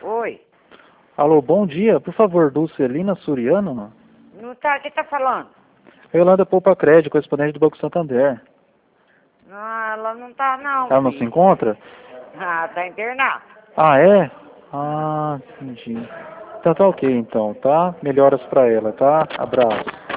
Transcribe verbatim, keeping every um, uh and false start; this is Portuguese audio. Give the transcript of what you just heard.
Oi. Alô, bom dia. Por favor, Dulcelina Suriano? Não tá, quem tá falando? Yolanda Poupa Crédito, correspondente do Banco Santander. Não, ela não tá não, Ela não se filho. encontra? Ah, tá internada. Ah, é? Ah, entendi. Então tá ok, então, tá? Melhoras pra ela, tá? Abraço.